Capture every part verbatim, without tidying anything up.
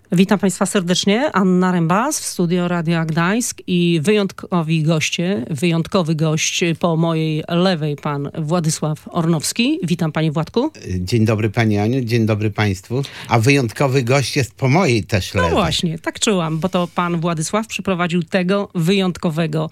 Witam Państwa serdecznie. Anna Rembas w studio Radia Gdańsk i wyjątkowi goście, wyjątkowy gość po mojej lewej, pan Władysław Ornowski. Witam Panie Władku. Dzień dobry Pani Aniu, dzień dobry Państwu. A wyjątkowy gość jest po mojej też lewej. No właśnie, tak czułam, bo to pan Władysław przyprowadził tego wyjątkowego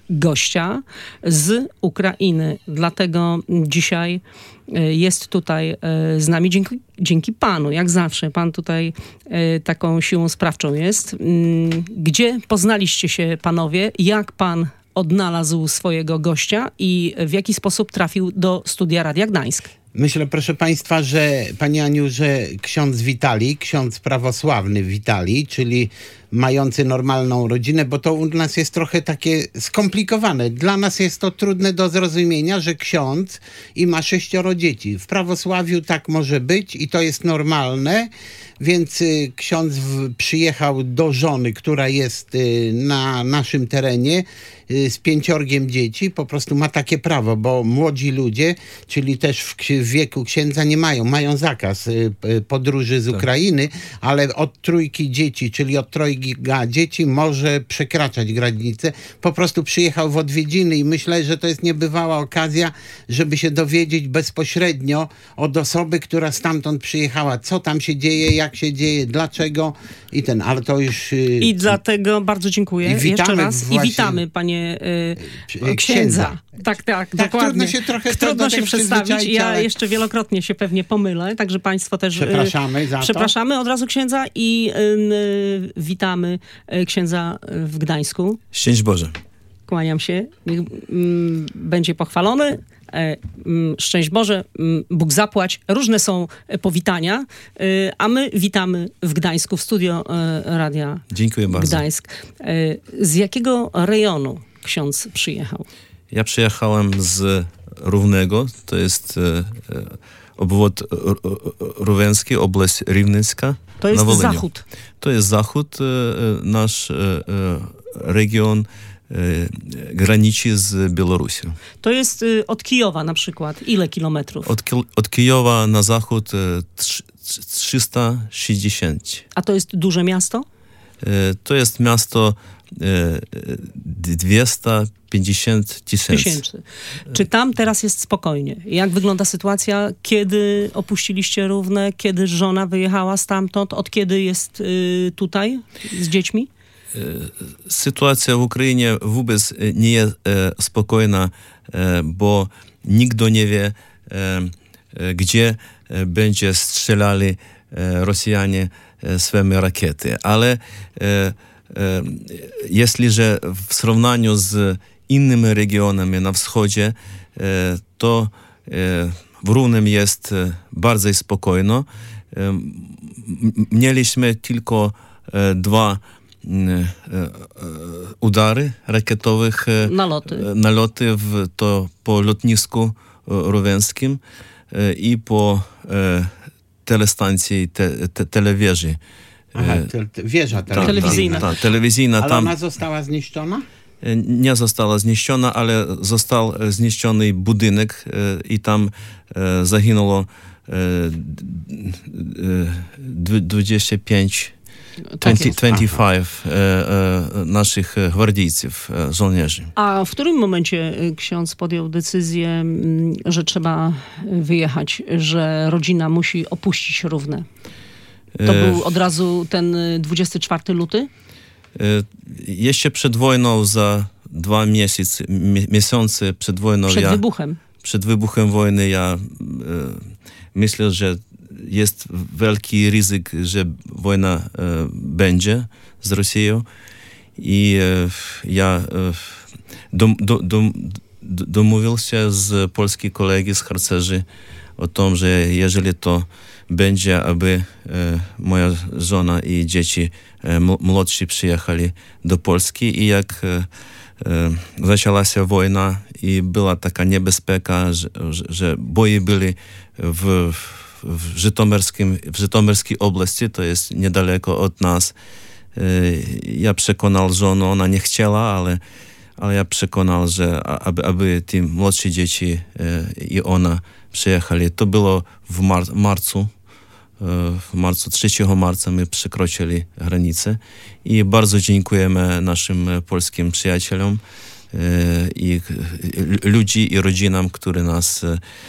gościa z Ukrainy. Dlatego dzisiaj jest tutaj z nami dzięki, dzięki panu, jak zawsze. Pan tutaj taką siłą sprawczą jest. Gdzie poznaliście się panowie? Jak pan odnalazł swojego gościa i w jaki sposób trafił do studia Radia Gdańsk? Myślę, proszę Państwa, że Pani Aniu, że ksiądz Witalij, ksiądz prawosławny Witalij, czyli mający normalną rodzinę, bo to u nas jest trochę takie skomplikowane. Dla nas jest to trudne do zrozumienia, że ksiądz i ma sześcioro dzieci. W prawosławiu tak może być i to jest normalne, więc y, ksiądz w, przyjechał do żony, która jest y, na naszym terenie y, z pięciorgiem dzieci. Po prostu ma takie prawo, bo młodzi ludzie, czyli też w, w wieku księdza nie mają, mają zakaz y, y, podróży z tak. Ukrainy, ale od trójki dzieci, czyli od trojgi dzieci może przekraczać granicę. Po prostu przyjechał w odwiedziny i myślę, że to jest niebywała okazja, żeby się dowiedzieć bezpośrednio od osoby, która stamtąd przyjechała, co tam się dzieje, jak się dzieje, dlaczego i ten, ale to już... I dlatego bardzo dziękuję i jeszcze raz i witamy panie y, księdza. księdza. Tak, tak, tak, dokładnie. Trudno się trochę trudno się przedstawić. Ja ale... jeszcze wielokrotnie się pewnie pomylę, także państwo też... Przepraszamy za to. Przepraszamy od razu księdza i y, witamy księdza w Gdańsku. Szczęść Boże. Kłaniam się. Niech mm, będzie pochwalony. E, mm, szczęść Boże, mm, Bóg zapłać. Różne są powitania, e, a my witamy w Gdańsku, w studio e, Radia Dziękuję bardzo. Gdańsk. E, z jakiego rejonu ksiądz przyjechał? Ja przyjechałem z Równego, to jest e, e, obwód Równenski, oblast Rivnenska. To jest zachód. To jest zachód, e, nasz e, region e, graniczy z Białorusią. To jest e, od Kijowa na przykład. Ile kilometrów? Od, od Kijowa na zachód e, trzysta sześćdziesiąt. A to jest duże miasto? E, to jest miasto e, dwieście pięćdziesiąt tysięcy. Czy tam teraz jest spokojnie? Jak wygląda sytuacja, kiedy opuściliście Równe, kiedy żona wyjechała stamtąd, od kiedy jest y, tutaj z dziećmi? Sytuacja w Ukrainie wobec nie jest e, spokojna, e, bo nikt nie wie, e, gdzie będzie strzelali e, Rosjanie e, swoimi rakiety. Ale e, e, jeśli że w porównaniu z innymi regionami na wschodzie, e, to e, w Równem jest e, bardzo spokojno. E, m, mieliśmy tylko e, dwa udary rakietowych, naloty, naloty w, to po lotnisku rówenskim i po telestancji, te, te, telewieży. Aha, te, te, wieża ta, telewizyjna. Ta, ta, telewizyjna. Ale tam, ona została zniszczona? Nie została zniszczona, ale został zniszczony budynek i tam zaginęło dwadzieścia pięć dwadzieścia pięć e, e, naszych gwardyjców, e, żołnierzy. A w którym momencie ksiądz podjął decyzję, że trzeba wyjechać, że rodzina musi opuścić Równe? To e, był od razu ten dwudziestego czwartego lutego? E, jeszcze przed wojną, za dwa miesiące, miesiące przed wojną. Przed ja, wybuchem. Przed wybuchem wojny ja e, myślę, że jest wielki ryzyk, że wojna e, będzie z Rosją i e, ja e, dom, do, dom, domówił się z polskich kolegi, z harcerzy o tym, że jeżeli to będzie, aby e, moja żona i dzieci e, młodsi przyjechali do Polski i jak e, e, zaczęła się wojna i była taka niebezpieka, że, że, że boje byli w w Żytomerskim, w Żytomierskiej oblasti, to jest niedaleko od nas. Ja przekonał żonę, ona nie chciała, ale, ale ja przekonał, że aby, aby ci młodsze dzieci i ona przyjechali. To było w mar- marcu w marcu, trzeciego marca my przekroczyli granicę i bardzo dziękujemy naszym polskim przyjacielom i ludzi i rodzinom, którzy nas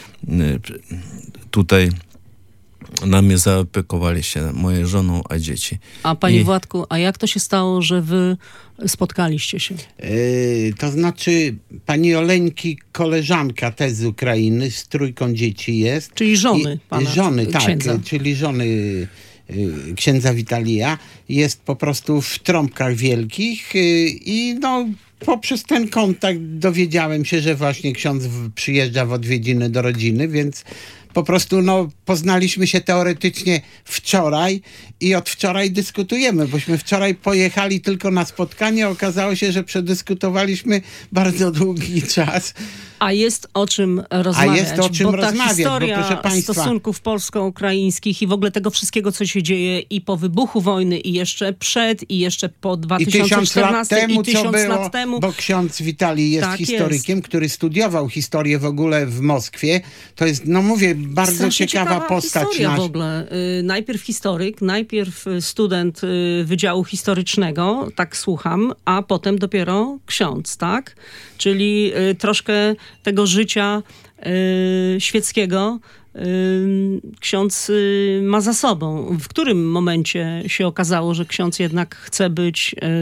tutaj nami zaopiekowali się, moją żoną, a dzieci. A panie I... Władku, a jak to się stało, że wy spotkaliście się? Yy, to znaczy pani Oleńki, koleżanka też z Ukrainy, z trójką dzieci jest. Czyli żony I, pana Żony, tak, księdza. czyli żony y, księdza Witalija. Jest po prostu w trąbkach wielkich y, i no poprzez ten kontakt dowiedziałem się, że właśnie ksiądz w, przyjeżdża w odwiedziny do rodziny, więc po prostu no, poznaliśmy się teoretycznie wczoraj i od wczoraj dyskutujemy, bośmy wczoraj pojechali tylko na spotkanie, okazało się, że przedyskutowaliśmy bardzo długi czas. A jest o czym rozmawiać. A jest o czym bo ta rozmawiać, historia bo proszę państwa, stosunków polsko-ukraińskich i w ogóle tego wszystkiego, co się dzieje i po wybuchu wojny, i jeszcze przed, i jeszcze po dwa tysiące czternastym, i tysiąc lat temu, i tysiąc co było, lat temu. bo ksiądz Witalij jest Tak historykiem, jest. który studiował historię w ogóle w Moskwie. To jest, no mówię, bardzo Strasznie ciekawa, ciekawa postać. historia nasz... w ogóle. Y, najpierw historyk, najpierw student y, Wydziału Historycznego, tak słucham, a potem dopiero ksiądz, tak? Czyli y, troszkę tego życia y, świeckiego y, ksiądz y, ma za sobą. W którym momencie się okazało, że ksiądz jednak chce być y,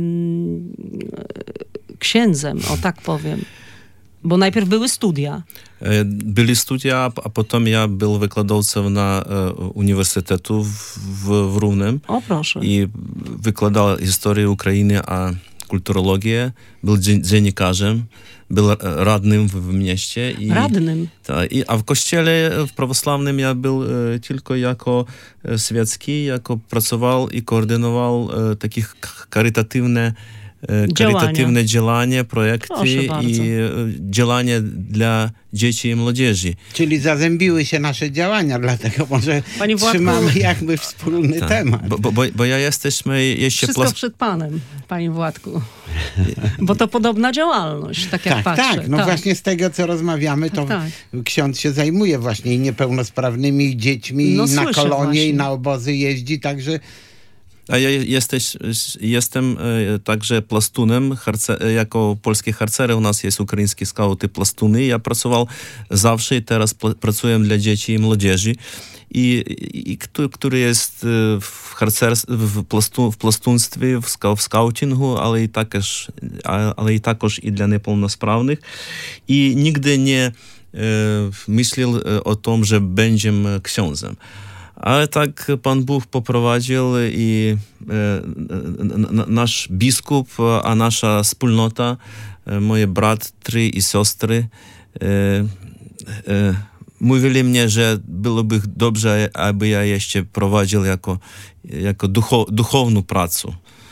y, księdzem, o tak powiem? Bo najpierw były studia. Byli studia, a potem ja był wykładowcą na Uniwersytetu w, w Równem. O proszę. I wykładał historię Ukrainy, a kulturologię. Był dziennikarzem, był radnym w, w mieście. I, Radnym? Ta, i, a w kościele w prawosławnym ja był e, tylko jako e, świecki, jako pracował i koordynował e, takich charytatywne charytatywne działania, projekty i działania dla dzieci i młodzieży. Czyli zazębiły się nasze działania, dlatego może Panie Władku, trzymamy jakby wspólny tak, temat. Bo, bo, bo ja jesteśmy jeszcze... Wszystko plas... przed panem, panie Władku. Bo to podobna działalność, tak jak tak, patrzę. tak, no tak. właśnie z tego, co rozmawiamy, to tak. ksiądz się zajmuje właśnie i niepełnosprawnymi, i dziećmi, no, i na kolonie, właśnie. i na obozy jeździ, także... A ja jesteś, jestem także plastunem, harce, jako polski harcer, u nas jest ukraińskie skauty plastuny. Ja pracował zawsze i teraz pracuję dla dzieci i młodzieży. I, i który jest w harcerstwie, w, plastu, w plastunstwie, w, ska, w skautingu, ale i, також, ale i також i dla niepełnosprawnych. I nigdy nie e, myślał o tym, że będę księdzem. Ale tak Pan Bóg poprowadził i e, nasz biskup, a nasza wspólnota, e, moje bratry i siostry e, e, mówili mnie, że byłoby dobrze, aby ja jeszcze prowadził jako, jako ducho, duchowną pracę.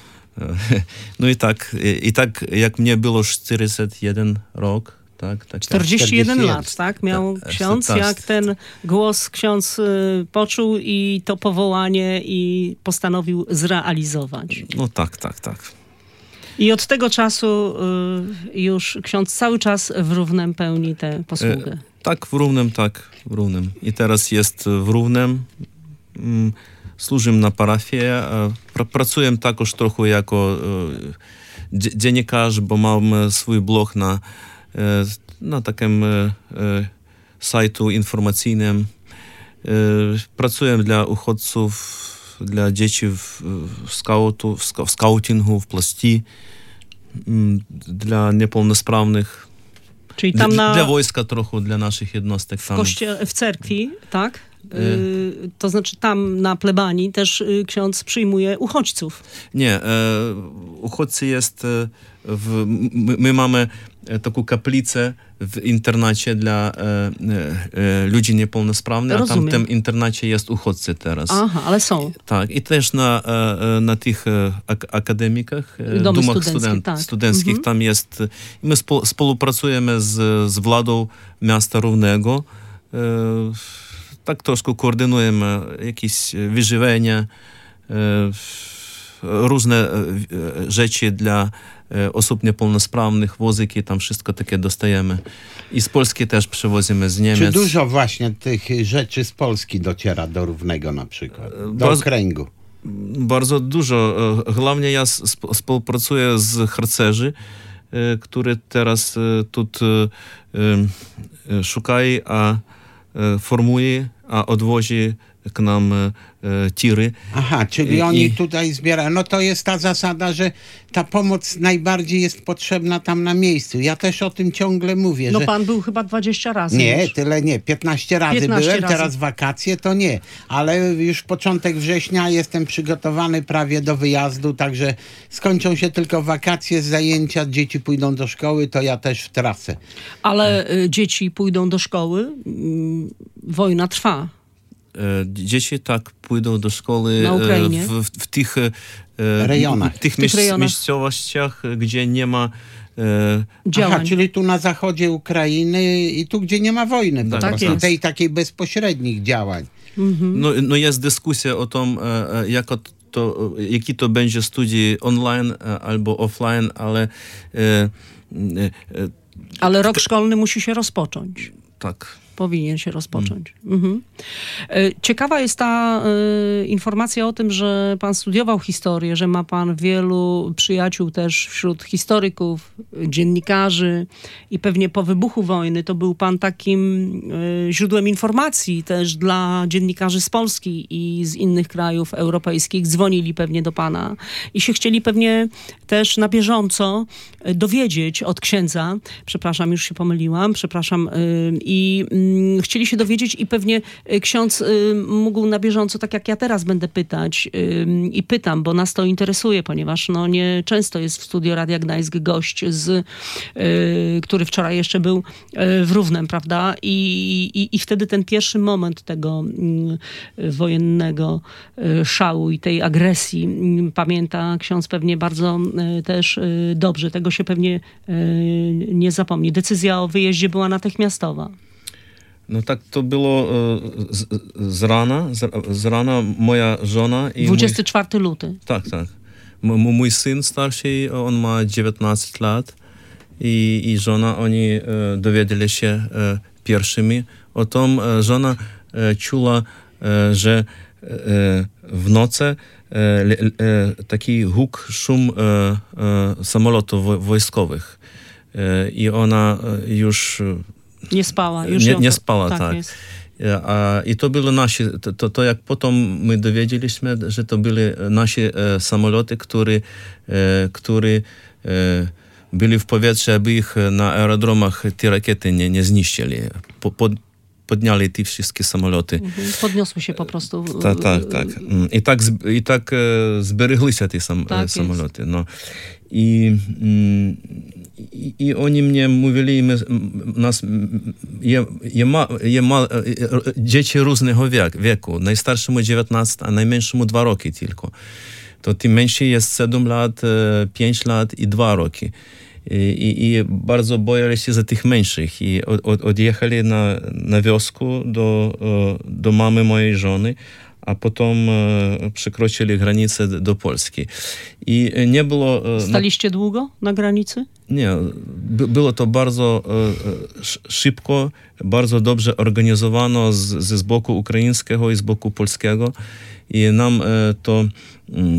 No i tak, i tak jak mnie było czterdzieści jeden rok, tak, tak, czterdzieści jeden lat, tak? Miał tak, ksiądz, tak, jak ten głos ksiądz y, poczuł i to powołanie i postanowił zrealizować. No tak, tak, tak. I od tego czasu y, już ksiądz cały czas w Równem pełni tę posługę. E, tak, w Równem, tak, w Równem. I teraz jest w Równem. Mm, służę na parafię. Pr pracuję także trochę jako e, dziennikarz, bo mam swój blog na na takim e, sajtu informacyjnym. E, pracuję dla uchodźców, dla dzieci w, w, skautu, w, ska, w skautingu, w plasti, m, dla niepełnosprawnych. Czyli tam dla, na... dla wojska trochę, dla naszych jednostek. W, tam. koście, w cerkwi, tak? Y, to znaczy tam na plebanii też y, ksiądz przyjmuje uchodźców. Nie, e, uchodźcy jest e, w, my, my mamy taką kaplicę w internacie dla e, e, ludzi niepełnosprawnych, Rozumiem. a tam w tym internacie jest uchodźcy teraz. Aha, ale są. Tak, i też na, e, na tych ak akademikach, Domy domach studenckie, student, tak. studenckich, Mhm. tam jest, my współpracujemy z, z władą miasta Równego, e, tak troszkę koordynujemy jakieś wyżywienie, e, różne rzeczy dla osób niepełnosprawnych, wozyki, tam wszystko takie dostajemy. I z Polski też przywozimy, z Niemiec. Czy dużo właśnie tych rzeczy z Polski dociera do Równego na przykład, do Bardzo, okręgu? Bardzo dużo. Głównie ja współpracuję z harcerzy, które teraz tu szukają, a formuje, a odwozi k nam e, tiry. Aha, czyli I, oni i... tutaj zbierają. No to jest ta zasada, że ta pomoc najbardziej jest potrzebna tam na miejscu. Ja też o tym ciągle mówię. No że... pan był chyba dwadzieścia razy. Nie, już. tyle nie. piętnaście razy piętnaście byłem, razy. Teraz wakacje to nie. Ale już początek września jestem przygotowany prawie do wyjazdu, także skończą się tylko wakacje, zajęcia, dzieci pójdą do szkoły, to ja też w trasę. Ale y, dzieci pójdą do szkoły, y, wojna trwa. Dzieci tak pójdą do szkoły na Ukrainie. W, w, w tych rejonach, w tych, w tych rejonach. miejscowościach, gdzie nie ma e... działań. Aha, czyli tu na zachodzie Ukrainy i tu, gdzie nie ma wojny, po tak prostu tej takiej bezpośrednich działań. Mhm. No, no jest dyskusja o tym, jak to, jaki to będzie studii online albo offline, ale e, e, ale rok szkolny musi się rozpocząć. Tak. Powinien się rozpocząć. Mm. Mhm. Ciekawa jest ta y, informacja o tym, że pan studiował historię, że ma pan wielu przyjaciół też wśród historyków, dziennikarzy i pewnie po wybuchu wojny to był pan takim y, źródłem informacji też dla dziennikarzy z Polski i z innych krajów europejskich. Dzwonili pewnie do pana i się chcieli pewnie też na bieżąco dowiedzieć od księdza, przepraszam, już się pomyliłam, przepraszam, y, i y, chcieli się dowiedzieć i pewnie ksiądz y, mógł na bieżąco, tak jak ja teraz będę pytać y, i pytam, bo nas to interesuje, ponieważ no, nie często jest w studio Radia Gdańsk gość, z, y, który wczoraj jeszcze był y, w Równem, prawda? I, i, I wtedy ten pierwszy moment tego y, wojennego y, szału i tej agresji y, pamięta ksiądz pewnie bardzo y, też y, dobrze. Tego się pewnie y, nie zapomni. Decyzja o wyjeździe była natychmiastowa. No tak to było z, z rana, z, z rana moja żona i dwudziestego czwartego lutego. Tak, tak. M- mój syn starszy, on ma dziewiętnaście lat i, i żona, oni e, dowiedzieli się e, pierwszymi o tym. E, żona e, czuła, e, że e, w nocy e, e, taki huk, szum e, e, samolotów wojskowych. E, I ona już Nie spała. Już nie, to, nie spała, tak. tak. Jest. A, I to były nasi, to, to, to jak potem my dowiedzieliśmy, że to były nasi e, samoloty, które, e, które e, byli w powietrzu, aby ich na aerodromach te rakiety nie, nie zniszczyli. Po, pod, podniali te wszystkie samoloty. Mhm. Podniosły się po prostu. Tak, tak, tak. I tak, i tak e, zberегли się te sam, tak samoloty. No. I, i, I oni mnie mówili, my, nas je, je ma, je ma, dzieci różnego wiek, wieku. Najstarszemu dziewiętnaście, a najmniejszemu dwa roki tylko. To tym mniejszy jest siedem lat, pięć lat i dwa roki. I, i, i bardzo bojali się za tych mniejszych. I od, od, odjechali na, na wiosku do, do mamy mojej żony, a potem e, przekroczyli granicę do Polski. I nie było... E, Staliście na... długo na granicy? Nie. By, było to bardzo e, szybko, bardzo dobrze organizowano z, z boku ukraińskiego i z boku polskiego. I nam e, to... Mm,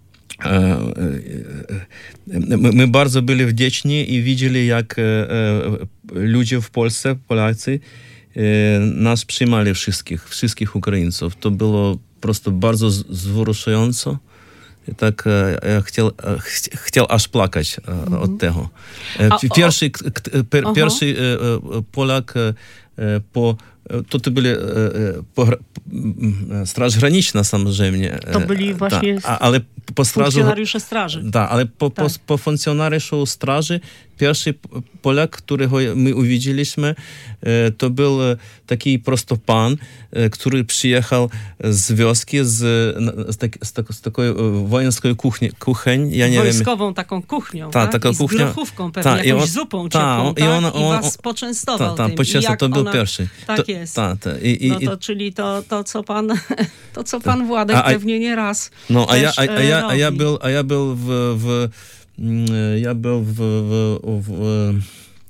My, my bardzo byli wdzięczni i widzieli, jak e, ludzie w Polsce, Polacy, e, nas przyjmali wszystkich, wszystkich Ukraińców. To było po prostu bardzo wzruszające. I tak e, ja chciał, ch chciał aż płakać e, mm-hmm. od tego. E, pierwszy, per, pierwszy e, Polak e, po to to byli e, po, Straż Graniczna samozřejmě. To byli właśnie ta, ale po strażu, funkcjonariusze straży. Da, ale po, tak. po, po funkcjonariuszu straży pierwszy Polak, którego my uwidzieliśmy, to był taki prosto pan, który przyjechał z wioski, z, z, tak, z, tak, z takiej wojenskiej kuchni, kuchni. Ja nie Wojskową wiem, taką kuchnią, ta, tak? taka I z kuchnia, grochówką pewnie, ta, jakąś on, zupą ciepłą, ta, i, ona, on, I was poczęstował ta, ta, tym. I jak to był po pierwszej. Tak to, jest. Ta, ta. I, i, no to, czyli to, to, co pan, to, co pan Władek a, a, pewnie nie raz No, a ja, a, a, a, ja, a ja był, a ja był w, w ja był w, w, w, w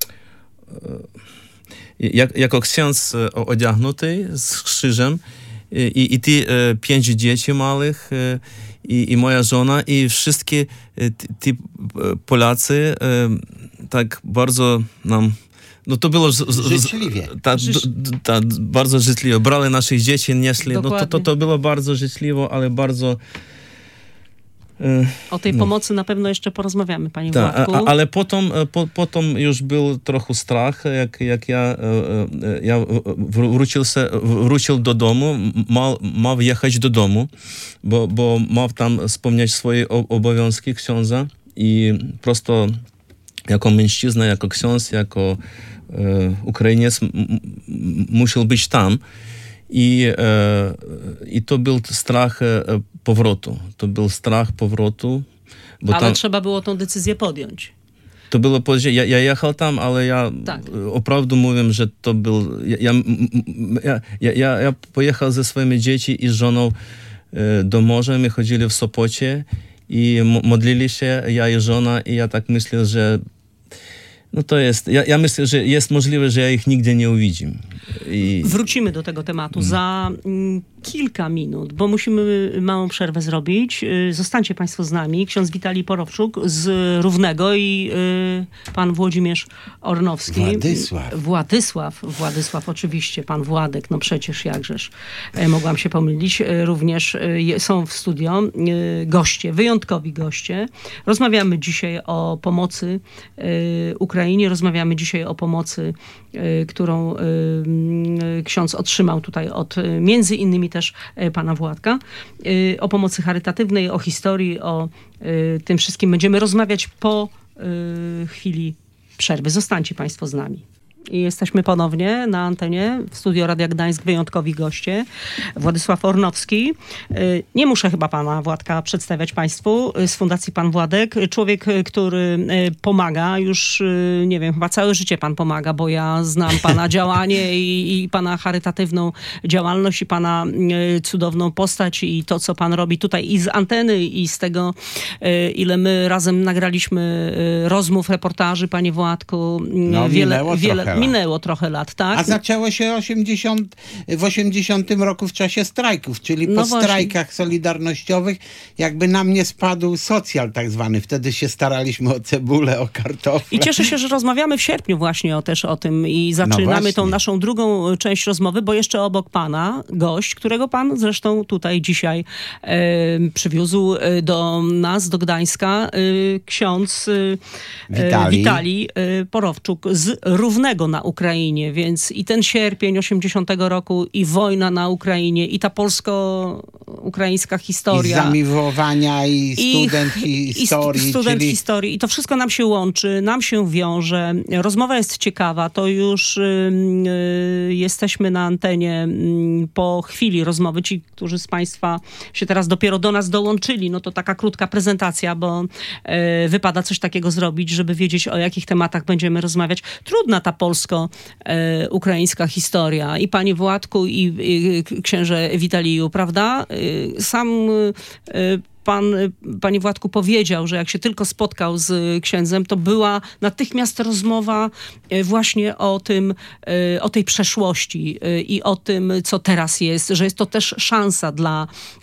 jak, jako ksiądz odziagnuty z krzyżem i, i ty pięć dzieci małych i, i moja żona i wszystkie ci Polacy tak bardzo nam no to było z, z, życzliwie. Ta, ta, bardzo życzliwie. Brali naszych dzieci, nieśli. No to, to, to było bardzo życzliwe, ale bardzo o tej no. pomocy na pewno jeszcze porozmawiamy, panie Ta, Władku. A, ale potem, po, potem już był trochę strach, jak, jak ja, ja wrócił, się, wrócił do domu, miał, miał jechać do domu, bo, bo miał tam spełniać swoje obowiązki księdza i prosto jako mężczyzna, jako ksiądz, jako e, Ukrainiec m, m, musiał być tam. I, e, I to był strach e, powrotu. To był strach powrotu. Bo ale tam, trzeba było tą decyzję podjąć. To było później. Ja, ja jechał tam, ale ja tak. Oprawdu mówię, że to był... Ja, ja, ja, ja, ja pojechał ze swoimi dziećmi i z żoną e, do morza. My chodzili w Sopocie i modlili się, ja i żona, i ja tak myślę, że no to jest, ja, ja myślę, że jest możliwe, że ja ich nigdy nie uwidzę. I... Wrócimy do tego tematu hmm. za mm, kilka minut, bo musimy małą przerwę zrobić. Zostańcie państwo z nami. Ksiądz Witalij Porowczuk z Równego i y, pan Włodzimierz Ornowski. Władysław. Władysław, Władysław oczywiście, pan Władek, no przecież jakżeż e, mogłam się pomylić. E, również e, są w studio e, goście, wyjątkowi goście. Rozmawiamy dzisiaj o pomocy e, Ukrainie, rozmawiamy dzisiaj o pomocy, e, którą e, ksiądz otrzymał tutaj od e, między innymi też e, pana Władka, e, o pomocy charytatywnej, o historii, o e, tym wszystkim będziemy rozmawiać po e, chwili przerwy. Zostańcie państwo z nami. I jesteśmy ponownie na antenie w studio Radia Gdańsk, wyjątkowi goście. Władysław Ornowski. Nie muszę chyba pana Władka przedstawiać państwu z Fundacji Pan Władek. Człowiek, który pomaga już, nie wiem, chyba całe życie pan pomaga, bo ja znam pana działanie i, i pana charytatywną działalność i pana cudowną postać i to, co pan robi tutaj i z anteny i z tego, ile my razem nagraliśmy rozmów, reportaży, panie Władku. No, wiele, wiele, trochę minęło trochę lat, tak? A zaczęło się osiemdziesiąt, w osiemdziesiątym roku w czasie strajków, czyli po no strajkach solidarnościowych jakby nam nie spadł socjal tak zwany. Wtedy się staraliśmy o cebulę, o kartofle. I cieszę się, że rozmawiamy w sierpniu właśnie o, też o tym i zaczynamy no tą naszą drugą część rozmowy, bo jeszcze obok pana gość, którego pan zresztą tutaj dzisiaj e, przywiózł do nas, do Gdańska, e, ksiądz e, Witalij, Witalij e, Porowczuk z Równego na Ukrainie, więc i ten sierpień osiemdziesiątego roku i wojna na Ukrainie i ta polsko-ukraińska historia. I zamiłowania i student I, historii. I student czyli... historii. I to wszystko nam się łączy, nam się wiąże. Rozmowa jest ciekawa. To już y, y, jesteśmy na antenie y, po chwili rozmowy. Ci, którzy z państwa się teraz dopiero do nas dołączyli, no to taka krótka prezentacja, bo y, wypada coś takiego zrobić, żeby wiedzieć, o jakich tematach będziemy rozmawiać. Trudna ta polsko-ukraińska historia. I panie Władku, i, i księże Witaliju, prawda? Sam pan, panie Władku, powiedział, że jak się tylko spotkał z księdzem, to była natychmiast rozmowa właśnie o tym, o tej przeszłości i o tym, co teraz jest, że jest to też szansa dla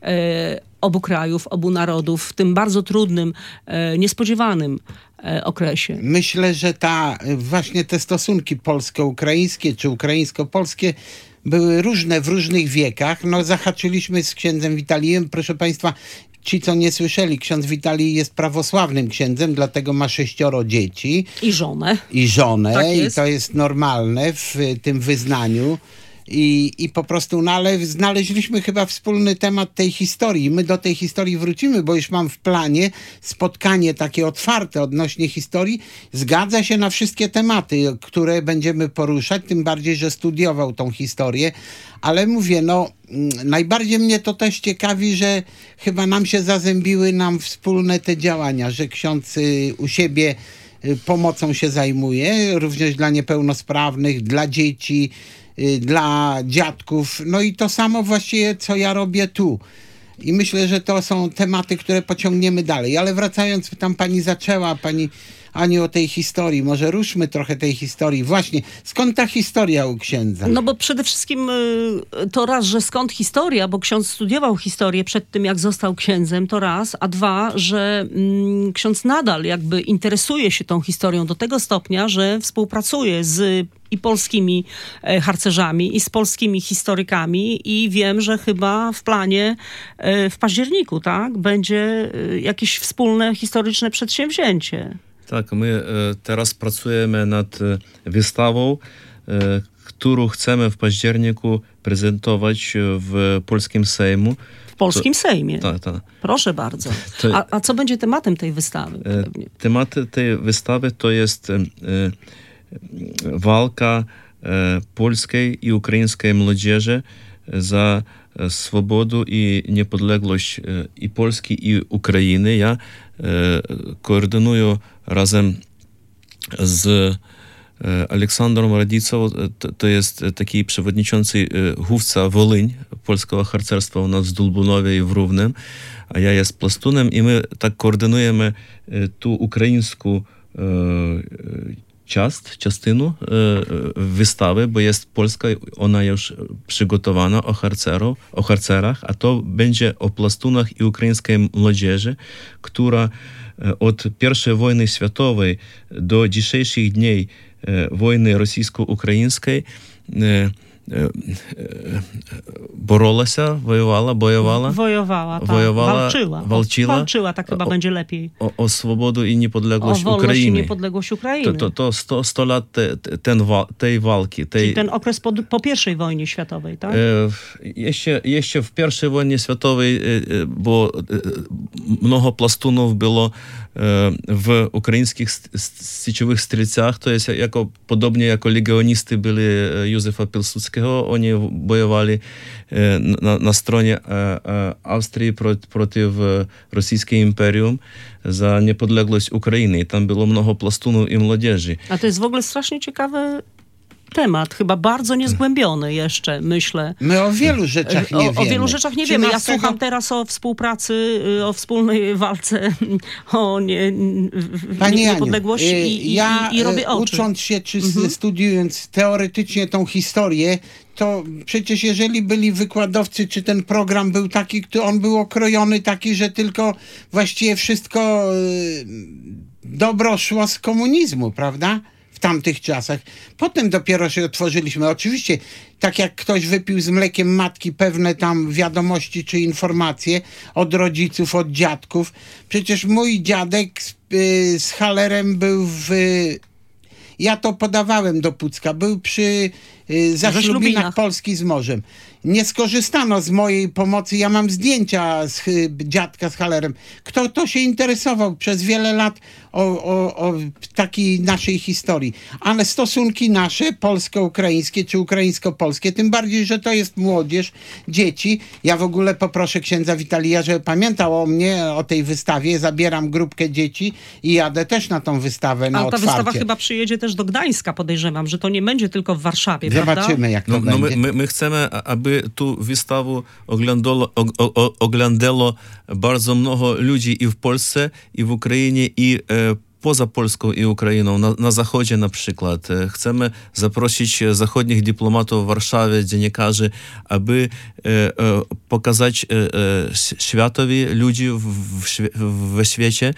obu krajów, obu narodów w tym bardzo trudnym, niespodziewanym okresie. Myślę, że ta właśnie te stosunki polsko-ukraińskie czy ukraińsko-polskie były różne w różnych wiekach. No zahaczyliśmy z księdzem Witalijem. Proszę państwa, ci, co nie słyszeli, ksiądz Witalij jest prawosławnym księdzem, dlatego ma sześcioro dzieci. I żonę. I żonę. Tak I to jest normalne w tym wyznaniu. I, I po prostu, no ale znaleźliśmy chyba wspólny temat tej historii. My do tej historii wrócimy, bo już mam w planie spotkanie takie otwarte odnośnie historii. Zgadza się na wszystkie tematy, które będziemy poruszać, tym bardziej, że studiował tą historię. Ale mówię, no najbardziej mnie to też ciekawi, że chyba nam się zazębiły nam wspólne te działania, że ksiądz y, u siebie pomocą się zajmuje, również dla niepełnosprawnych, dla dzieci, y, dla dziadków. No i to samo właściwie, co ja robię tu. I myślę, że to są tematy, które pociągniemy dalej. Ale wracając, tam pani zaczęła, pani Aniu, o tej historii. Może ruszmy trochę tej historii. Właśnie, skąd ta historia u księdza? No bo przede wszystkim y, to raz, że skąd historia, bo ksiądz studiował historię przed tym, jak został księdzem, to raz, a dwa, że mm, ksiądz nadal jakby interesuje się tą historią do tego stopnia, że współpracuje z i polskimi e, harcerzami, i z polskimi historykami i wiem, że chyba w planie e, w październiku, tak, będzie e, jakieś wspólne historyczne przedsięwzięcie. Tak, my e, teraz pracujemy nad e, wystawą, e, którą chcemy w październiku prezentować w polskim Sejmu. W polskim to, Sejmie. Tak, tak. Proszę bardzo. To, a, a co będzie tematem tej wystawy? E, temat tej wystawy to jest e, walka e, polskiej i ukraińskiej młodzieży za swobodę i niepodległość e, i Polski, i Ukrainy. Ja e, koordynuję razem z e, Aleksandrem Radicą, to, to jest taki przewodniczący e, Hufca Wolyń, polskiego harcerstwa u nas w Dulbunowie i w Równem, a ja jest plastunem i my tak koordynujemy e, tu ukraińską e, часть, частину e, wystawy, bo jest polska, ona już przygotowana o, harceru, o harcerach, a to będzie o plastunach i ukraińskiej młodzieży, która od pierwszej wojny światowej do dzisiejszych dni e, wojny rosyjsko-ukraińskiej e, боролася, воювала, боювала. Wojowała, tak. Wojowała, walczyła. walczyła. Walczyła, tak chyba o, będzie lepiej. O, o swobodę i niepodległość o wolność Ukrainy. i niepodległość Ukrainy. To, to, to sto, sto lat te, ten, tej walki. Tej, Czyli ten okres po, po pierwszej wojnie światowej, tak? E, jeszcze, jeszcze w pierwszej wojnie światowej, e, bo e, mnogo plastunów było e, w ukraińskich sieciowych strzelcach, to jest jako, podobnie jako legionisty byli Józefa Pilsudskiego. Oni bojowali e, na, na stronie e, e, Austrii proti, przeciw rosyjskiej imperium za niepodległość Ukrainy. I tam było mnogo plastunów i młodzieży. A to jest w ogóle strasznie ciekawy temat, chyba bardzo niezgłębiony jeszcze, myślę. My o wielu rzeczach nie o, wiemy. O wielu rzeczach nie wiemy. Ja trzynastego słucham teraz o współpracy, o wspólnej walce o nie, Pani nie, niepodległości Aniu, i, i, ja, i, i robię oczy. Ucząc się, czy mhm. studiując teoretycznie tą historię, to przecież jeżeli byli wykładowcy, czy ten program był taki, on był okrojony taki, że tylko właściwie wszystko dobro szło z komunizmu, prawda? W tamtych czasach. Potem dopiero się otworzyliśmy. Oczywiście, tak jak ktoś wypił z mlekiem matki pewne tam wiadomości czy informacje od rodziców, od dziadków. Przecież mój dziadek z, y, z Hallerem był w... Ja to podawałem do Pucka. Był przy y, zaślubinach Polski z morzem. Nie skorzystano z mojej pomocy. Ja mam zdjęcia z y, dziadka z Hallerem. Kto to się interesował przez wiele lat o, o, o takiej naszej historii. Ale stosunki nasze, polsko-ukraińskie czy ukraińsko-polskie, tym bardziej, że to jest młodzież, dzieci. Ja w ogóle poproszę księdza Witalija, żeby pamiętał o mnie, o tej wystawie. Zabieram grupkę dzieci i jadę też na tą wystawę, na Ale ta otwarcie. wystawa chyba przyjedzie też do Gdańska, podejrzewam, że to nie będzie tylko w Warszawie, Zobaczymy, prawda? jak to no, będzie. No my, my, my chcemy, aby tu wystawę oglądało, o, oglądało bardzo mnogo ludzi i w Polsce, i w Ukrainie, i e, poza Polską i Ukrainą, na, na zachodzie na przykład. Chcemy zaprosić zachodnich dyplomatów w Warszawie, dziennikarzy, aby e, e, pokazać e, e, światowi, ludzi w, w, w, w świecie,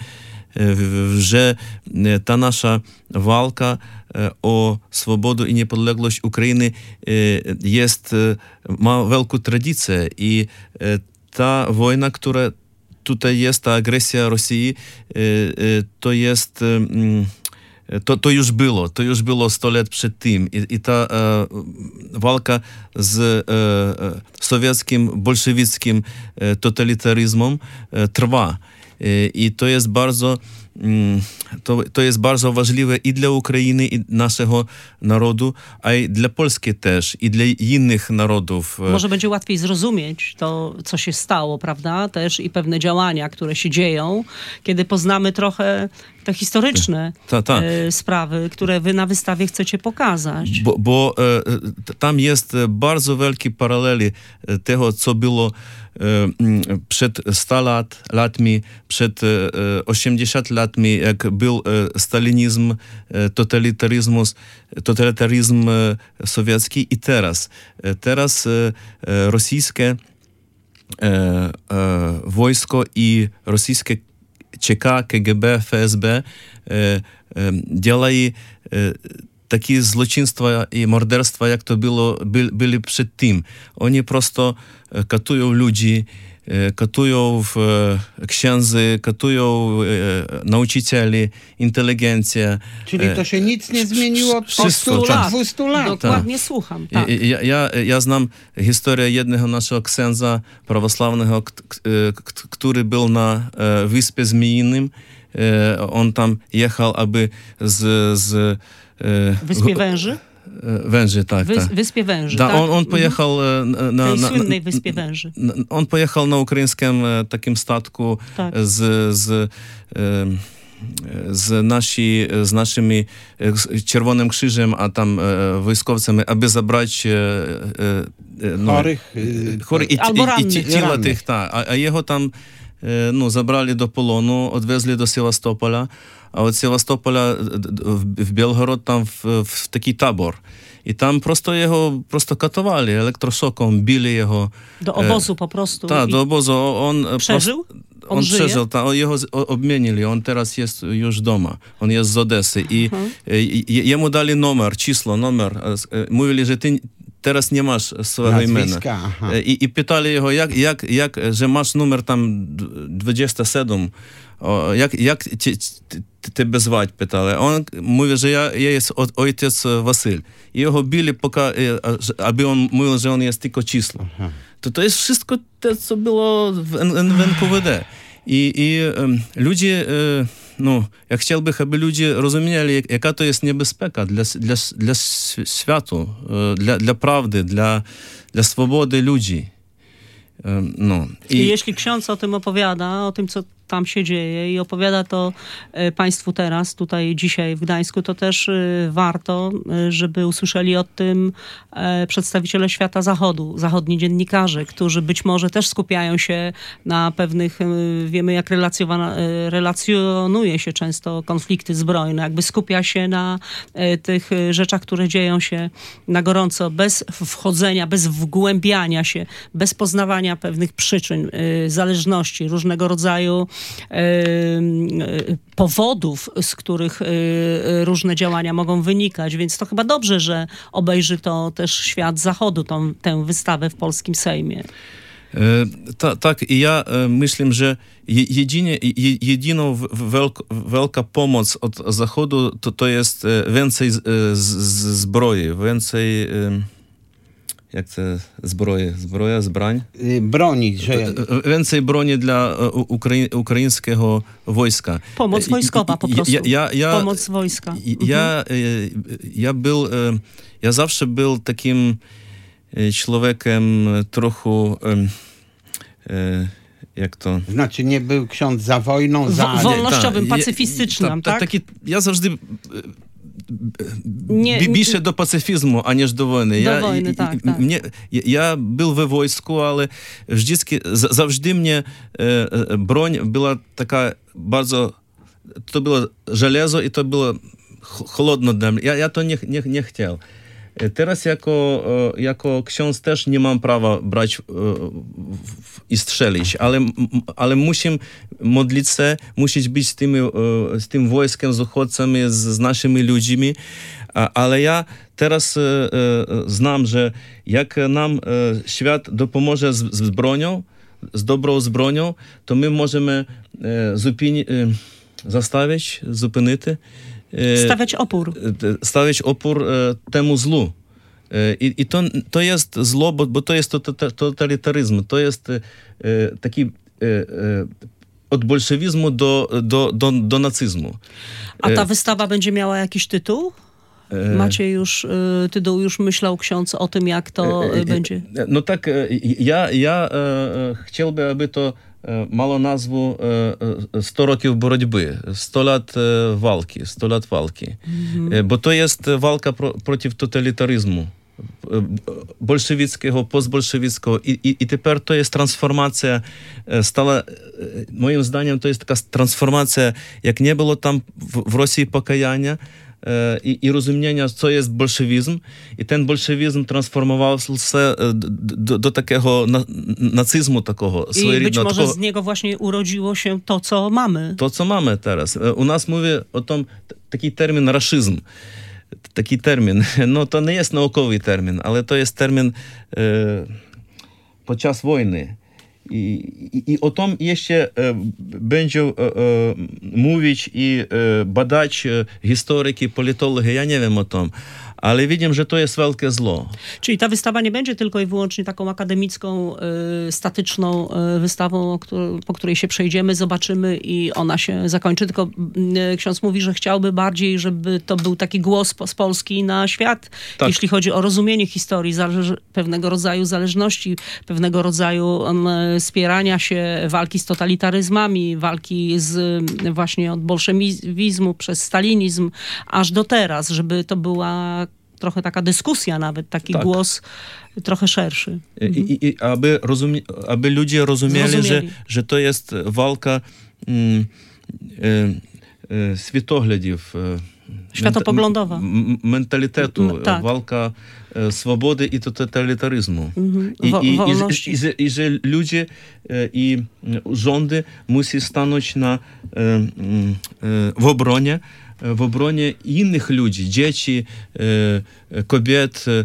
że ta nasza walka o swobodę i niepodległość Ukrainy jest, ma wielką tradycję i ta wojna, która tutaj jest, ta agresja Rosji, to jest, to, to już było, to już było sto lat przed tym i, i ta walka z sowieckim, bolszewickim totalitaryzmem trwa. I to jest bardzo to, to jest bardzo ważliwe i dla Ukrainy, i naszego narodu, a i dla Polski też, i dla innych narodów. Może będzie łatwiej zrozumieć to, co się stało, prawda? Też i pewne działania, które się dzieją, kiedy poznamy trochę te historyczne ta, ta. E, sprawy, które wy na wystawie chcecie pokazać. Bo, bo e, tam jest bardzo wielkie paralele tego, co było e, przed sto lat, latmi, przed e, osiemdziesięcioma latmi, jak był e, stalinizm, e, totalitaryzm, totalitaryzm e, sowiecki i teraz. E, teraz e, rosyjskie e, e, wojsko i rosyjskie ЧК, КГБ, ФСБ e, e, działali e, takie złoczyństwa i morderstwa, jak to było, by, byli przed tym. Oni prosto katują ludzi, katują księży, katują nauczycieli, inteligencję. Czyli to się nic nie zmieniło od stu lat. dwustu lat. Dokładnie tak. Słucham. Tak. Ja, ja, ja znam historię jednego naszego księdza prawosławnego, który był na Wyspie Zmiennym. On tam jechał, aby z... z Wyspie Węży? Węży, tak. Wys, tak. Wyspie Węży, da, tak? On, on pojechał na, na, tej na, słynnej Wyspie Węży. Na, on pojechał na ukraińskim takim statku tak. z, z, z, nasi, z naszymi z Czerwonym Krzyżem, a tam wojskowcami, aby zabrać no, chorych, chorych i, albo i, i, i тіла rannych. tych, tak. A, a jego tam no, zabrali do polonu, odwезли do Севастополя, a od Севастополя w Białgorod tam w, w taki tabor. I tam prosto jego prosto katowali elektroszoką, bili jego. Do obozu po prostu. Tak, do obozu. On przeżył? Prosto, on, on przeżył, ta, jego obmienili, on teraz jest już doma. On jest z Odesy. I mhm. jemu dali numer, czysło, numer. Mówili, że ty teraz nie masz swojego imienia. I, I pytali jego, jak, jak, jak, że masz numer tam dwadzieścia siedem, o, jak, jak cię, ciebie zwać, pytali. On mówi, że ja, ja jest ojciec Wasyl. I jego bili, poka, aby on mówił, że on jest tylko czysło. To to jest wszystko to, co było w, w N K W D. I, i um, ludzie, e, no, ja chciałbym, aby ludzie rozumieli, jaka to jest niebezpieka dla, dla, dla światu, dla, dla prawdy, dla, dla swobody ludzi. Um, no. I, I jeśli ksiądz o tym opowiada, o tym, co tam się dzieje i opowiada to państwu teraz, tutaj dzisiaj w Gdańsku, to też warto, żeby usłyszeli o tym przedstawiciele świata zachodu, zachodni dziennikarze, którzy być może też skupiają się na pewnych, wiemy jak relacjonuje się często konflikty zbrojne, jakby skupia się na tych rzeczach, które dzieją się na gorąco, bez wchodzenia, bez wgłębiania się, bez poznawania pewnych przyczyn, zależności, różnego rodzaju powodów, z których różne działania mogą wynikać, więc to chyba dobrze, że obejrzy to też świat zachodu, tą, tę wystawę w polskim Sejmie. Ta, tak, i ja myślę, że jedynie, jedyną wielka pomoc od Zachodu to, to jest więcej z, z, zbroi, więcej... Jak to zbroje? Zbroja, zbrań? Broni. Że... Więcej broni dla ukrai- ukraińskiego wojska. Pomoc wojskowa po prostu. Ja, ja, ja, Pomoc wojska. Ja, ja, był, ja zawsze był takim człowiekiem trochę... Jak to? Znaczy nie był ksiądz za wojną, za... W, wolnościowym, ta, pacyfistycznym, ta, ta, tak? Taki, ja zawsze... Nie, Bliższe do pacyfizmu, a niż do wojny. Do ja, wojny, tak, tak. Mnie, ja, ja był we wojsku, ale вжdycky, zawsze mnie e, broń była taka bardzo, to było żelazo i to było chłodno dla mnie. Ja, ja to nie, nie, nie chciał. Teraz jako, jako ksiądz też nie mam prawa brać i strzelić, ale, ale musimy modlić się, musi być z, tymi, z tym wojskiem, z uchodźcami, z, z naszymi ludźmi, ale ja teraz znam, że jak nam świat dopomoże z, z bronią, z dobrą zbronią, to my możemy zupini, zastawić, zupinić, stawiać opór. Stawiać opór temu zlu. I, i to, to jest zło, bo, bo to jest totalitaryzm. To jest taki od bolszewizmu do, do, do, do nacyzmu. A ta wystawa będzie miała jakiś tytuł? Macie już tytuł, już myślał ksiądz o tym, jak to będzie? No tak, ja, ja chciałbym, aby to mało nazwę sto rokів боротьби, sto lat walki, sto lat walki. Mhm. Bo to jest walka pro, przeciw totalitaryzmu bolszewickiego, postbolszewickiego i, i, i teraz to jest transformacja, stała, moim zdaniem to jest taka transformacja, jak nie było tam w, w Rosji pokajania, I, i rozumienia, co jest bolszewizm. I ten bolszewizm transformował się do, do, do takiego na, nacyzmu takiego. I być może takiego, z niego właśnie urodziło się to, co mamy. To, co mamy teraz. U nas mówi o tym taki termin raszyzm. Taki termin. No to nie jest naukowy termin, ale to jest termin e, podczas wojny. I, i, I o tym jeszcze e, będzie e, e, mówić i e, badać e, historyki, politologi, ja nie wiem o tym, ale widzę, że to jest wielkie zło. Czyli ta wystawa nie będzie tylko i wyłącznie taką akademicką, y, statyczną y, wystawą, o któr- po której się przejdziemy, zobaczymy i ona się zakończy, tylko y, ksiądz mówi, że chciałby bardziej, żeby to był taki głos po- z Polski na świat, tak. Jeśli chodzi o rozumienie historii, zależy, pewnego rodzaju zależności, pewnego rodzaju um, spierania się, walki z totalitaryzmami, walki z właśnie od bolszewizmu przez stalinizm, aż do teraz, żeby to była trochę taka dyskusja nawet, taki tak. głos trochę szerszy. I, i, i aby, rozumie, aby ludzie rozumieli, że, że to jest walka mm, e, e, światoglądów, światopoglądowa. M- mentalitetu, no, tak. walka e, swobody i totalitaryzmu. Mhm. I, Wo- i, wolności. i, że, i, że ludzie e, i rządy muszą stanąć na, e, e, w obronie w obronie innych ludzi, dzieci, e, kobiet, e,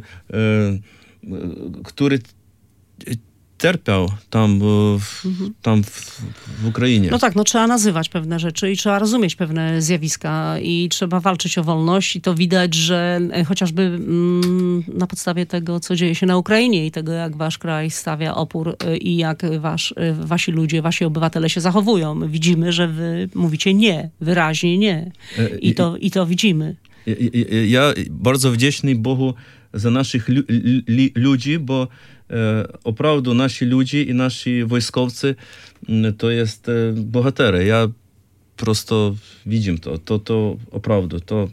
które cierpiał tam, w, mhm. tam w, w Ukrainie. No tak, no trzeba nazywać pewne rzeczy i trzeba rozumieć pewne zjawiska i trzeba walczyć o wolność i to widać, że chociażby mm, na podstawie tego, co dzieje się na Ukrainie i tego, jak wasz kraj stawia opór i jak wasz, wasi ludzie, wasi obywatele się zachowują. My widzimy, że wy mówicie nie, wyraźnie nie. I to, i to widzimy. Ja bardzo wdzięczny Bogu za naszych lu- li- ludzi, bo e, oprawdu nasi ludzie i nasi wojskowcy to jest e, bohatery. Ja prosto widzę to. To, to oprawdu. To...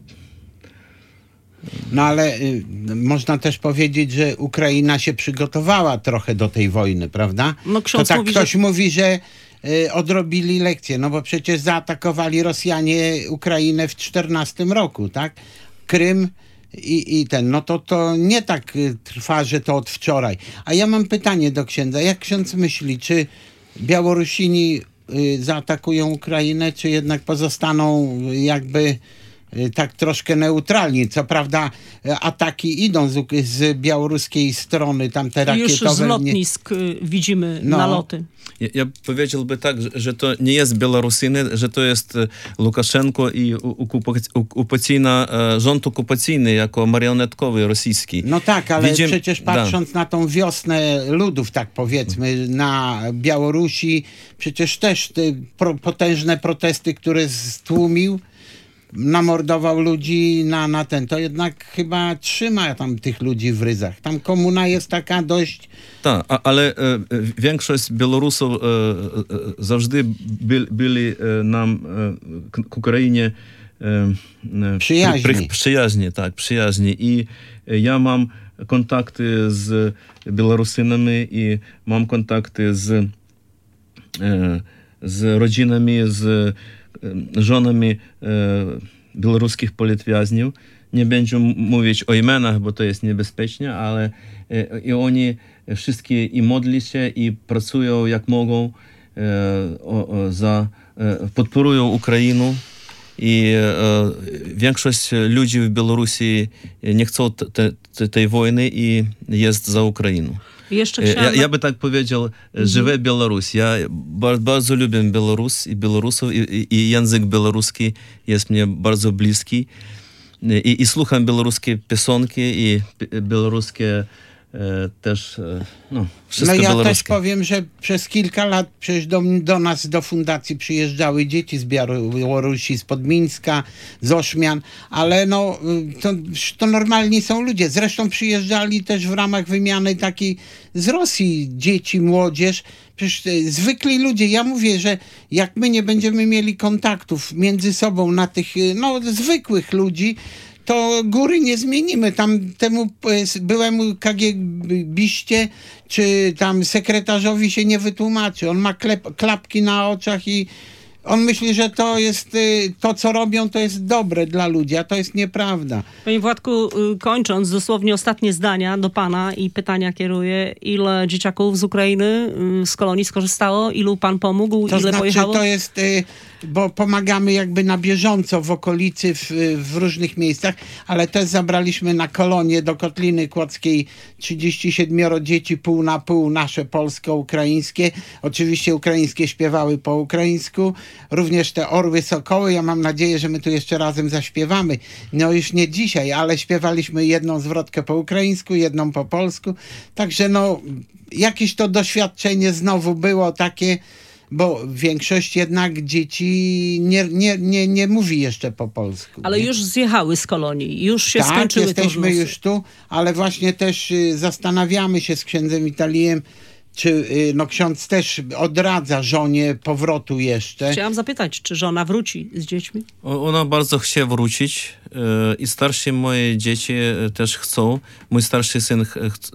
No ale y, można też powiedzieć, że Ukraina się przygotowała trochę do tej wojny, prawda? No, to tak mówi, ktoś że... mówi, że y, odrobili lekcję, no bo przecież zaatakowali Rosjanie Ukrainę w czternastym roku, tak? Krym I, i ten, no to to nie tak trwa, że to od wczoraj. A ja mam pytanie do księdza. Jak ksiądz myśli, czy Białorusini y, zaatakują Ukrainę, czy jednak pozostaną jakby y, tak troszkę neutralni? Co prawda y, ataki idą z, z białoruskiej strony, tam te rakietowe... Już z lotnisk nie... widzimy no. naloty. Ja, ja powiedziałbym tak, że, że to nie jest Białorusiny, że to jest Łukaszenko i okupacyjna, rząd okupacyjny jako marionetkowy rosyjski. No tak, ale Widzimy, przecież patrząc da. na tą wiosnę ludów, tak powiedzmy, na Białorusi, przecież też te pro, potężne protesty, które stłumił, namordował ludzi na, na ten, to jednak chyba trzyma tam tych ludzi w ryzach. Tam komuna jest taka dość... Tak, ale e, większość Białorusów e, e, zawsze by, byli e, nam e, k, k Ukrainie e, przyjaźni. Przy, przy, przyjaźni, tak, przyjaźni. I ja mam kontakty z Białorusynami i mam kontakty z, e, z rodzinami, z żonami e, białoruskich politwiaźniów. Nie będę mówić o imionach, bo to jest niebezpieczne, ale e, i oni wszystkie i modlą się i pracują jak mogą, e, o, o, za, e, podporują Ukrainę i e, większość ludzi w Białorusi nie chcą te, te, tej wojny i jest za Ukrainą. Jeszcze ja, ja by tak powiedział, mhm. żywe Białoruś. Ja bardzo, bardzo lubię Białoruś i Białorusów i, i, i język białoruski jest mnie bardzo bliski. I, i słucham białoruskie piosenki i białoruskie też no, wszystko No ja białoruskie. też powiem, że przez kilka lat przecież do, do nas, do fundacji przyjeżdżały dzieci z Białorusi, z Mińska, z Oszmian, ale no to, to normalni są ludzie. Zresztą przyjeżdżali też w ramach wymiany takiej z Rosji dzieci, młodzież. Przecież zwykli ludzie, ja mówię, że jak my nie będziemy mieli kontaktów między sobą na tych no, zwykłych ludzi, to góry nie zmienimy. Tam temu byłemu kagiebiście czy tam sekretarzowi się nie wytłumaczy. On ma klep, klapki na oczach i on myśli, że to jest, to co robią, to jest dobre dla ludzi, a to jest nieprawda. Panie Władku, kończąc, dosłownie ostatnie zdania do pana i pytania kieruję. Ile dzieciaków z Ukrainy, z kolonii skorzystało? Ilu pan pomógł? To Ile znaczy, pojechało? To jest, bo pomagamy jakby na bieżąco w okolicy, w, w różnych miejscach, ale też zabraliśmy na kolonię do Kotliny Kłodzkiej trzydzieści siedem dzieci, pół na pół, nasze polsko-ukraińskie. Oczywiście ukraińskie śpiewały po ukraińsku. Również te orły, sokoły. Ja mam nadzieję, że my tu jeszcze razem zaśpiewamy. No już nie dzisiaj, ale śpiewaliśmy jedną zwrotkę po ukraińsku, jedną po polsku. Także no, jakieś to doświadczenie znowu było takie, bo większość jednak dzieci nie, nie, nie, nie mówi jeszcze po polsku. Ale nie? już zjechały z kolonii, już się tak, skończyły jesteśmy turnusy. już tu, ale właśnie też y, zastanawiamy się z księdzem Witalijem, czy y, no ksiądz też odradza żonie powrotu jeszcze. Chciałam zapytać, czy żona wróci z dziećmi? O- Ona bardzo chce wrócić e, i starsze moje dzieci e, też chcą. Mój starszy syn ch, ch,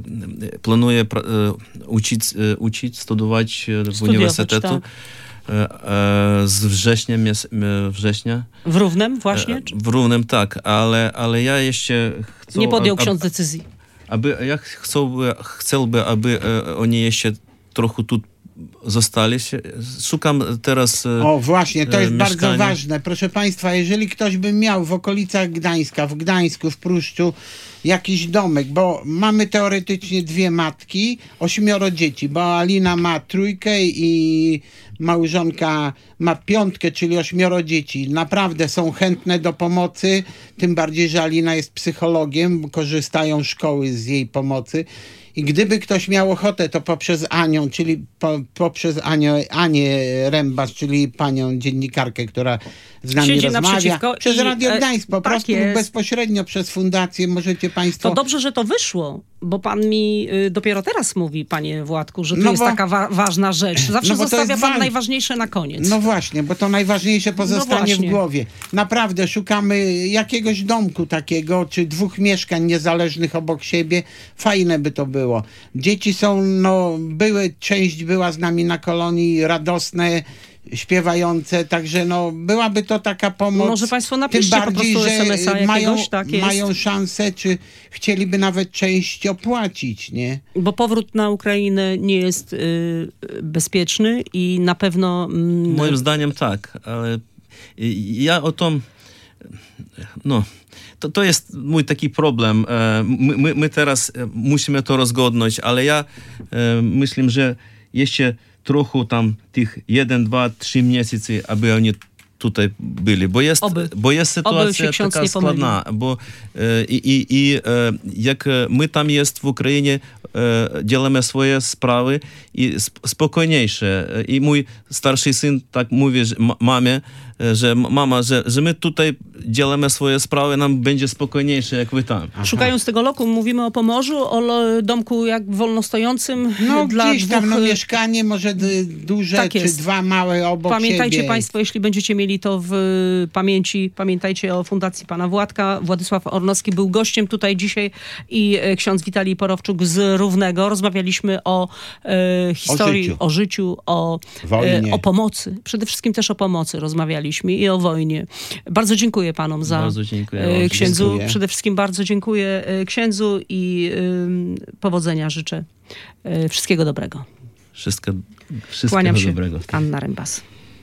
e, planuje pra, e, uczyć, e, uczyć, studiować e, w Studiować, uniwersytetu. tak. E, e, z września, mies, e, września. W Równem właśnie? E, w Równem, tak, ale, ale ja jeszcze chcę... Nie podjął a- a- ksiądz decyzji. Aby, ja chciałby, chciałby, aby e, oni jeszcze trochę tu zostali. się- Szukam teraz e, O właśnie, to e, jest bardzo mieszkania. ważne. Proszę Państwa, jeżeli ktoś by miał w okolicach Gdańska, w Gdańsku, w Pruszczu jakiś domek, bo mamy teoretycznie dwie matki, ośmioro dzieci, bo Alina ma trójkę i małżonka ma piątkę, czyli ośmioro dzieci. Naprawdę są chętne do pomocy, tym bardziej, że Alina jest psychologiem, bo korzystają szkoły z jej pomocy. I gdyby ktoś miał ochotę, to poprzez Anią, czyli po, poprzez Anię, Anię Rembas, czyli panią dziennikarkę, która z nami Siedzi rozmawia, naprzeciwko przez i, Radio e, Gdańsk, po tak prostu jest. bezpośrednio przez fundację możecie Państwo... To dobrze, że to wyszło, bo pan mi y, dopiero teraz mówi, panie Władku, że to No jest bo- taka wa- ważna rzecz. Zawsze No bo to zostawia jest pan wa- najważniejsze na koniec. No właśnie, bo to najważniejsze pozostanie w właśnie. głowie. Naprawdę szukamy jakiegoś domku takiego, czy dwóch mieszkań niezależnych obok siebie. Fajne by to było. Dzieci są, no, były, część była z nami na kolonii, radosne, śpiewające, także no, byłaby to taka pomoc. Może państwo Tym napiszcie po bardziej, prostu że es em es a mają, jakiegoś, tak jest. mają szansę, czy chcieliby nawet część opłacić, nie? Bo powrót na Ukrainę nie jest y, bezpieczny i na pewno... Mm, Moim zdaniem tak, ale ja o tym, no, to, to jest mój taki problem. E, My, my, my teraz e, musimy to rozgodność, ale ja e, myślę, że jeszcze trochę tam tych jeden, dwa, trzy miesięcy, aby oni tutaj byli, bo jest, Oby. bo jest Oby się sytuacja ksiądz taka nie pomylił. składna, bo e, i, i, i e, jak my tam jest w Ukrainie, e, działamy swoje sprawy i sp- spokojniejsze. I mój starszy syn tak mówi że, ma- mamie, e, że mama, że, że my tutaj działamy swoje sprawy, nam będzie spokojniejsze jak wy tam. Szukając tego lokum, mówimy o Pomorzu, o lo- domku jak wolnostojącym No dla gdzieś tam, dwóch... no mieszkanie, może d- duże, Tak czy jest. dwa małe obok Pamiętajcie siebie. państwo, jeśli będziecie mieli to w y, pamięci, pamiętajcie o Fundacji Pana Władka. Władysław Ornowski był gościem tutaj dzisiaj i e, ksiądz Witalij Porowczuk z Równego. Rozmawialiśmy o e, historii, życiu. o życiu, o, Wojnie. o pomocy. Przede wszystkim też o pomocy rozmawialiśmy i o wojnie. Bardzo dziękuję panom za Bardzo dziękuję e, wam. księdzu. Dziękuję. Przede wszystkim bardzo dziękuję e, księdzu i y, powodzenia życzę. E, wszystkiego dobrego. Wszystko, wszystkiego Kłaniam się. dobrego. Anna Rembas.